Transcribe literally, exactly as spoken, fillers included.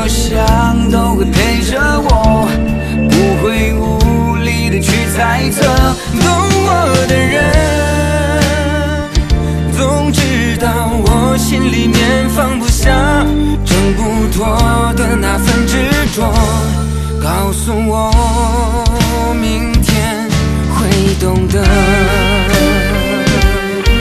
想都会陪着我，不会无力的去猜测。懂我的人总知道我心里面放不下、挣不脱的那份执着，告诉我